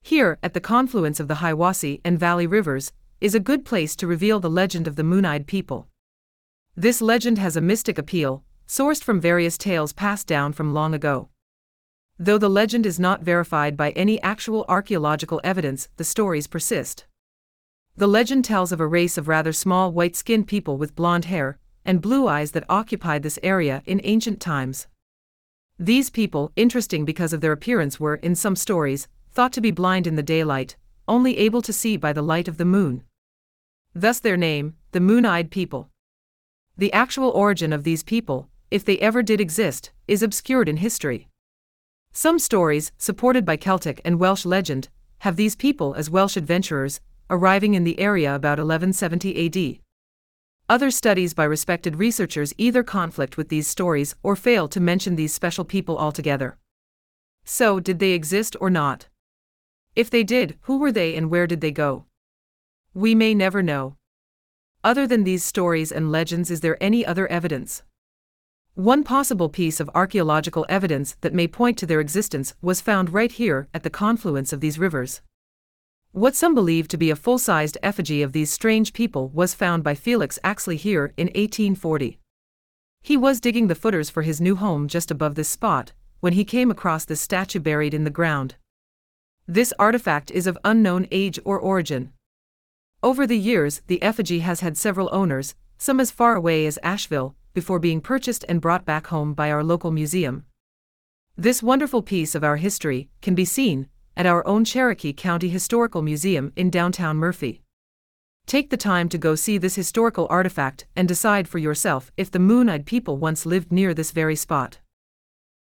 Here, at the confluence of the Hiwassee and Valley Rivers, is a good place to reveal the legend of the Moon-Eyed People. This legend has a mystic appeal, sourced from various tales passed down from long ago. Though the legend is not verified by any actual archaeological evidence, the stories persist. The legend tells of a race of rather small white-skinned people with blonde hair and blue eyes that occupied this area in ancient times. These people, interesting because of their appearance, were, in some stories, thought to be blind in the daylight, only able to see by the light of the moon. Thus their name, the Moon-Eyed People. The actual origin of these people, if they ever did exist, is obscured in history. Some stories, supported by Celtic and Welsh legend, have these people as Welsh adventurers, arriving in the area about 1170 AD. Other studies by respected researchers either conflict with these stories or fail to mention these special people altogether. So, did they exist or not? If they did, who were they and where did they go? We may never know. Other than these stories and legends, is there any other evidence? One possible piece of archaeological evidence that may point to their existence was found right here at the confluence of these rivers. What some believe to be a full-sized effigy of these strange people was found by Felix Axley here in 1840. He was digging the footers for his new home just above this spot when he came across this statue buried in the ground. This artifact is of unknown age or origin. Over the years, the effigy has had several owners, some as far away as Asheville, before being purchased and brought back home by our local museum. This wonderful piece of our history can be seen at our own Cherokee County Historical Museum in downtown Murphy. Take the time to go see this historical artifact and decide for yourself if the Moon-Eyed People once lived near this very spot.